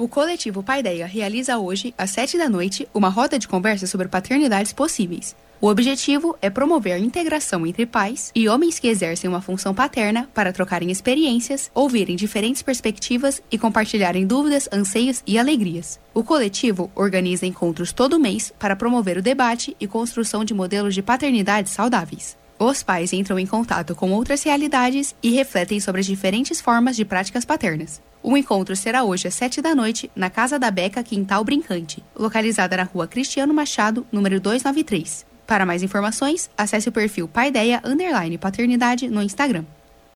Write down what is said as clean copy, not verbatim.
O coletivo Paideia realiza hoje, às 19h, uma roda de conversa sobre paternidades possíveis. O objetivo é promover a integração entre pais e homens que exercem uma função paterna para trocarem experiências, ouvirem diferentes perspectivas e compartilharem dúvidas, anseios e alegrias. O coletivo organiza encontros todo mês para promover o debate e construção de modelos de paternidade saudáveis. Os pais entram em contato com outras realidades e refletem sobre as diferentes formas de práticas paternas. O encontro será hoje às 19h, na Casa da Beca Quintal Brincante, localizada na rua Cristiano Machado, número 293. Para mais informações, acesse o perfil Paideia_Paternidade no Instagram.